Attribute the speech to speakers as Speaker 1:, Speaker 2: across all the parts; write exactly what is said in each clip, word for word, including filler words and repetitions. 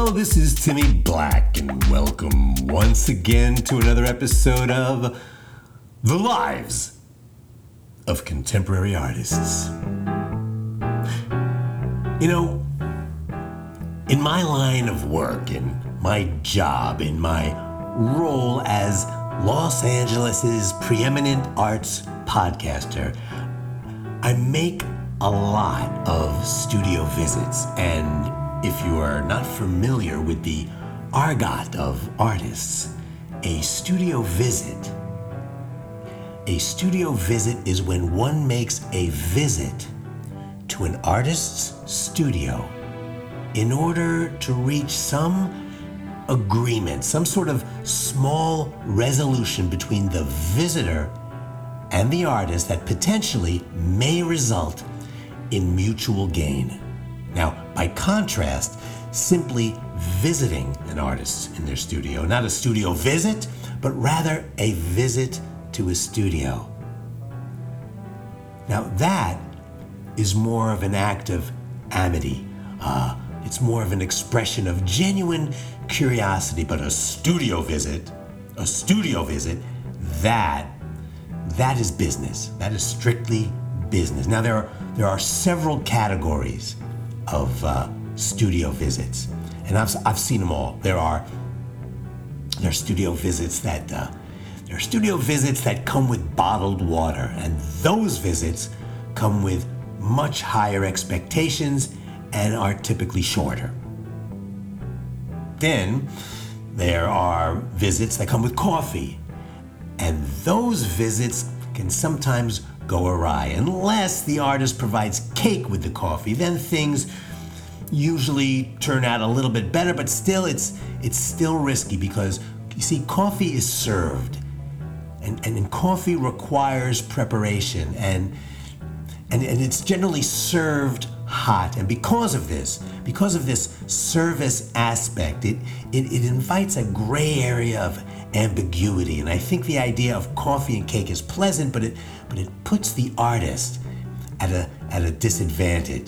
Speaker 1: Hello, this is Timmy Black, and welcome once again to another episode of The Lives of Contemporary Artists. You know, in my line of work, in my job, in my role as Los Angeles' preeminent arts podcaster, I make a lot of studio visits, and if you are not familiar with the argot of artists, a studio visit, a studio visit is when one makes a visit to an artist's studio in order to reach some agreement, some sort of small resolution between the visitor and the artist that potentially may result in mutual gain. Now, by contrast, simply visiting an artist in their studio, not a studio visit, but rather a visit to a studio. Now, that is more of an act of amity. Uh, it's more of an expression of genuine curiosity, but a studio visit, a studio visit, that, that is business. That is strictly business. Now, there are, there are several categories of uh, studio visits, and I've I've seen them all. There are there are studio visits that uh, there are studio visits that come with bottled water, and those visits come with much higher expectations and are typically shorter. Then there are visits that come with coffee, and those visits can sometimes go awry. Unless the artist provides cake with the coffee, then things usually turn out a little bit better, but still it's it's still risky because, you see, coffee is served, and, and, and coffee requires preparation, and, and and it's generally served hot. And because of this, because of this service aspect, it, it, it invites a gray area of ambiguity. And I think the idea of coffee and cake is pleasant, but it but it puts the artist at a at a disadvantage.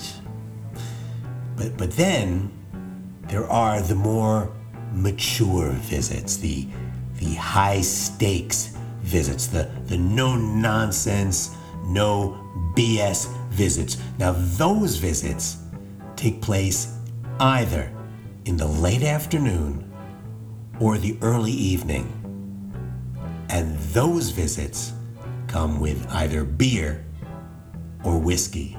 Speaker 1: But but then there are the more mature visits, the the high stakes visits, the the no nonsense, no B S visits. Now those visits take place either in the late afternoon or the early evening. And those visits come with either beer or whiskey.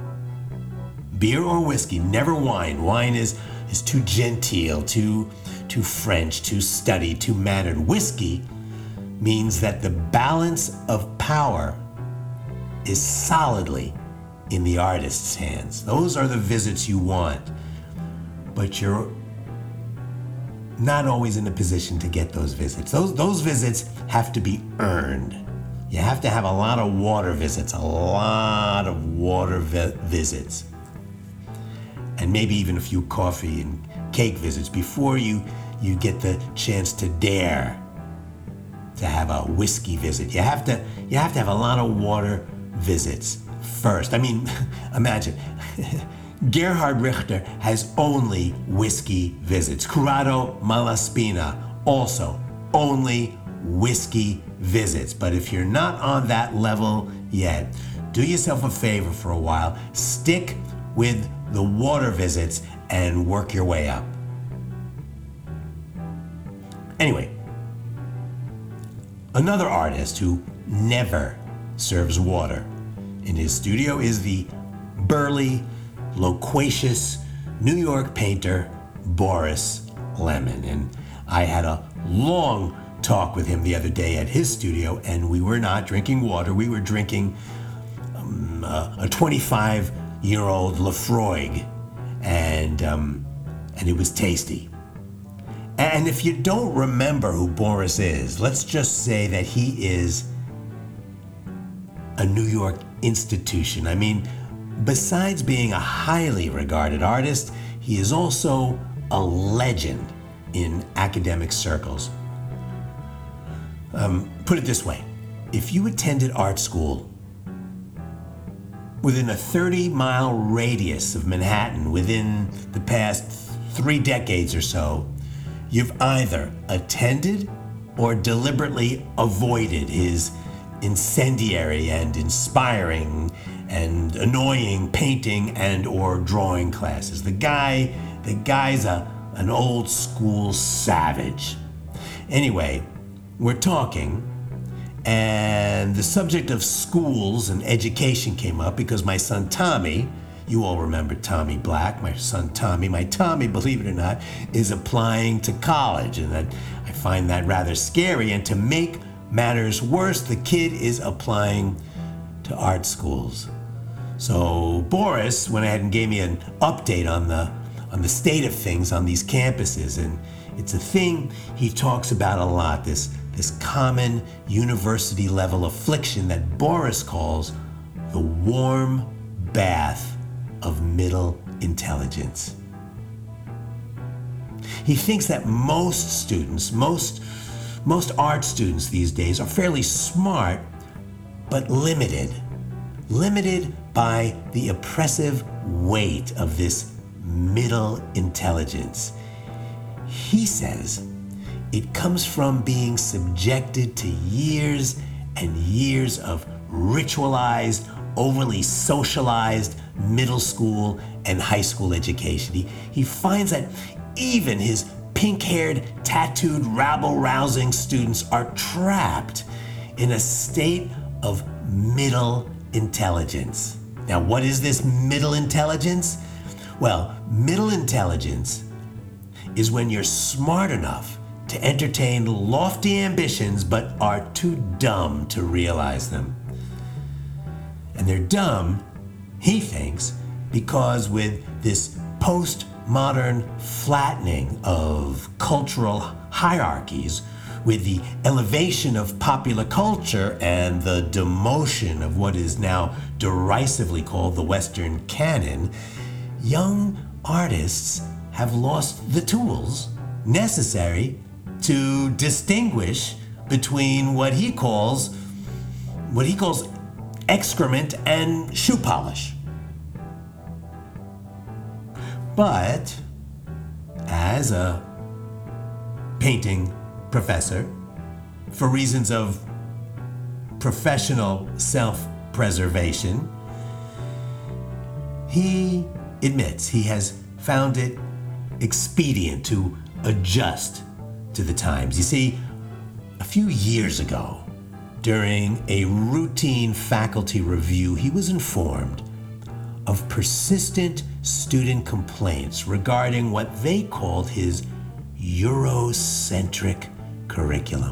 Speaker 1: Beer or whiskey, never wine. Wine is, is too genteel, too, too French, too studied, too mannered. Whiskey means that the balance of power is solidly in the artist's hands. Those are the visits you want, but you're not always in a position to get those visits. Those those visits have to be earned. You have to have a lot of water visits, a lot of water vi- visits, and maybe even a few coffee and cake visits before you, you get the chance to dare to have a whiskey visit. You have to you have to have a lot of water visits first. I mean, imagine. Gerhard Richter has only whiskey visits. Corrado Malaspina, also only whiskey visits. But if you're not on that level yet, do yourself a favor for a while. Stick with the water visits and work your way up. Anyway, another artist who never serves water in his studio is the burly, loquacious New York painter Boris Lemon. And I had a long talk with him the other day at his studio, and we were not drinking water. We were drinking um, uh, a twenty-five-year-old Lafroig, and um, and it was tasty. And if you don't remember who Boris is, let's just say that he is a New York institution. I mean, besides being a highly regarded artist, he is also a legend in academic circles. Um, put it this way, if you attended art school within a thirty mile radius of Manhattan within the past three decades or so, you've either attended or deliberately avoided his incendiary and inspiring and annoying painting and or drawing classes. The guy, the guy's a, an old school savage. Anyway, we're talking, and the subject of schools and education came up because my son Tommy, you all remember Tommy Black, my son Tommy, my Tommy, believe it or not, is applying to college, and that, I find that rather scary. And to make matters worse, the kid is applying to art schools. So Boris went ahead and gave me an update on the on the state of things on these campuses, and it's a thing he talks about a lot, this, this common university level affliction that Boris calls the warm bath of middle intelligence. He thinks that most students, most, most art students these days are fairly smart, but limited. Limited by the oppressive weight of this middle intelligence. He says it comes from being subjected to years and years of ritualized, overly socialized middle school and high school education. He, he finds that even his pink-haired, tattooed, rabble-rousing students are trapped in a state of middle intelligence. Now, what is this middle intelligence? Well, middle intelligence is when you're smart enough to entertain lofty ambitions but are too dumb to realize them. And they're dumb, he thinks, because with this postmodern flattening of cultural hierarchies, with the elevation of popular culture and the demotion of what is now derisively called the Western canon, young artists have lost the tools necessary to distinguish between what he calls what he calls excrement and shoe polish. But as a painting professor, for reasons of professional self-preservation, he admits he has found it expedient to adjust to the times. You see, a few years ago, during a routine faculty review, he was informed of persistent student complaints regarding what they called his Eurocentric curriculum.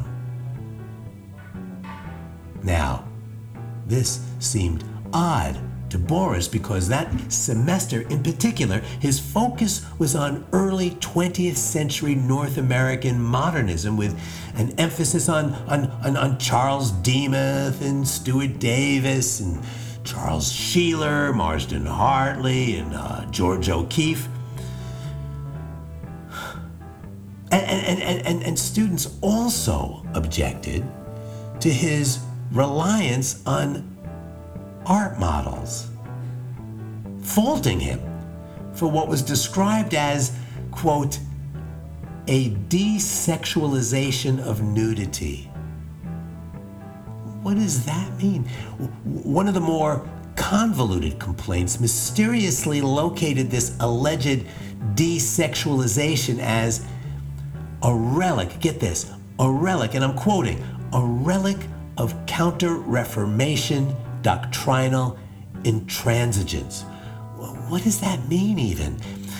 Speaker 1: Now, this seemed odd to Boris because that semester in particular, his focus was on early twentieth century North American modernism with an emphasis on, on, on, on Charles Demuth and Stuart Davis and Charles Sheeler, Marsden Hartley, and uh, George O'Keeffe. And, and, and, and, and students also objected to his reliance on art models, faulting him for what was described as, quote, a desexualization of nudity. What does that mean? One of the more convoluted complaints mysteriously located this alleged desexualization as a relic, get this, a relic, and I'm quoting, a relic of Counter-Reformation doctrinal intransigence. What does that mean even?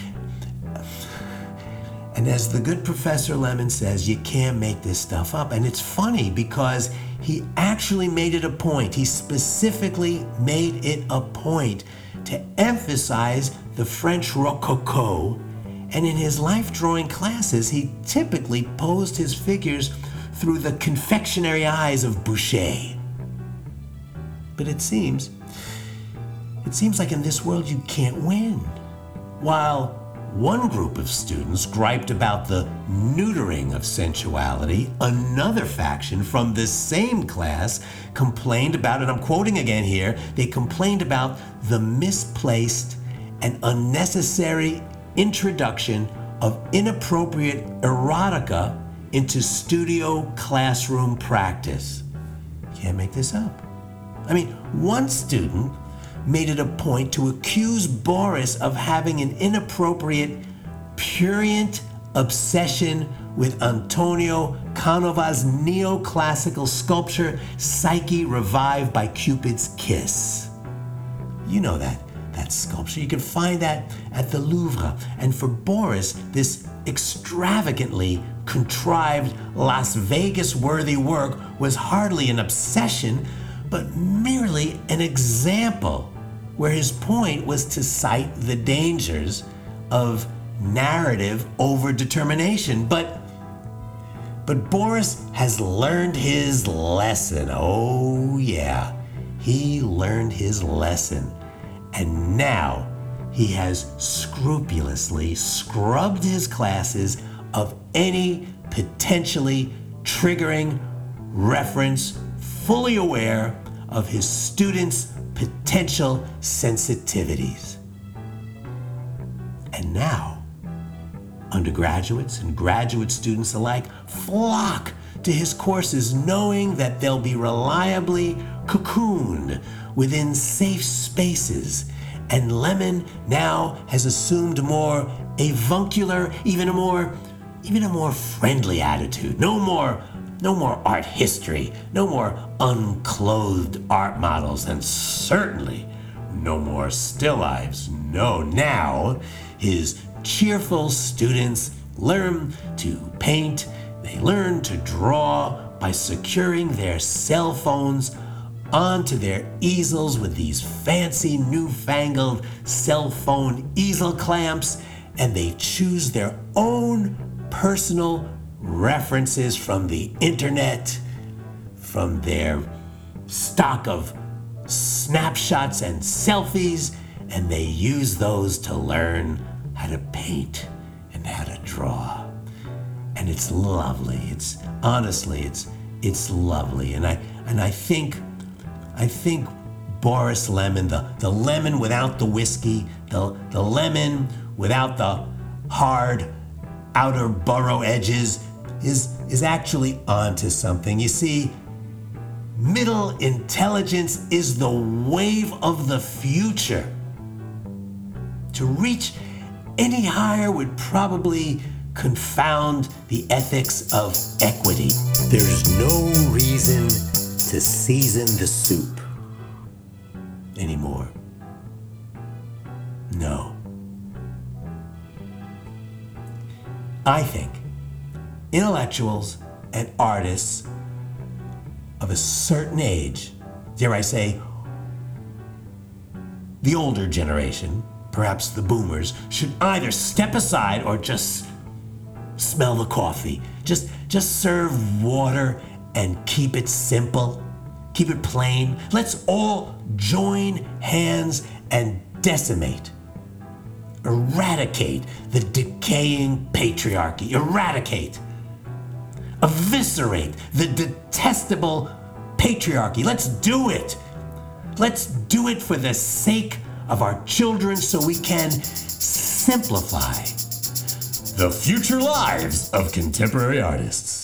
Speaker 1: And as the good Professor Lemon says, you can't make this stuff up. And it's funny because he actually made it a point. He specifically made it a point to emphasize the French Rococo. And in his life drawing classes, he typically posed his figures through the confectionery eyes of Boucher. But it seems, it seems like in this world you can't win. While one group of students griped about the neutering of sensuality, another faction from this same class complained about, and I'm quoting again here, they complained about the misplaced and unnecessary introduction of inappropriate erotica into studio classroom practice. Can't make this up. I mean, one student made it a point to accuse Boris of having an inappropriate, prurient obsession with Antonio Canova's neoclassical sculpture, Psyche Revived by Cupid's Kiss. You know that, that sculpture. You can find that at the Louvre. And for Boris, this extravagantly contrived Las Vegas-worthy work was hardly an obsession, but merely an example where his point was to cite the dangers of narrative overdetermination. But but Boris has learned his lesson. Oh yeah, he learned his lesson. And now he has scrupulously scrubbed his classes of any potentially triggering reference, fully aware of his students' potential sensitivities. And now, undergraduates and graduate students alike flock to his courses knowing that they'll be reliably cocooned within safe spaces. And Lemon now has assumed more avuncular, even a more, even a more friendly attitude. No more No more art history, no more unclothed art models, and certainly no more still lives. No, now his cheerful students learn to paint, they learn to draw by securing their cell phones onto their easels with these fancy newfangled cell phone easel clamps, and they choose their own personal references from the internet, from their stock of snapshots and selfies, and they use those to learn how to paint and how to draw. And it's lovely. It's honestly, it's it's lovely. And I and I think I think Boris Lemon, the, the lemon without the whiskey, the, the lemon without the hard outer borough edges, is, is actually onto something. You see, middle intelligence is the wave of the future. To reach any higher would probably confound the ethics of equity. There's no reason to season the soup anymore. No. I think intellectuals and artists of a certain age, dare I say, the older generation, perhaps the boomers, should either step aside or just smell the coffee. Just, just serve water and keep it simple. Keep it plain. Let's all join hands and decimate, eradicate the decaying patriarchy. Eradicate. Eviscerate the detestable patriarchy. Let's do it. Let's do it for the sake of our children so we can simplify the future lives of contemporary artists.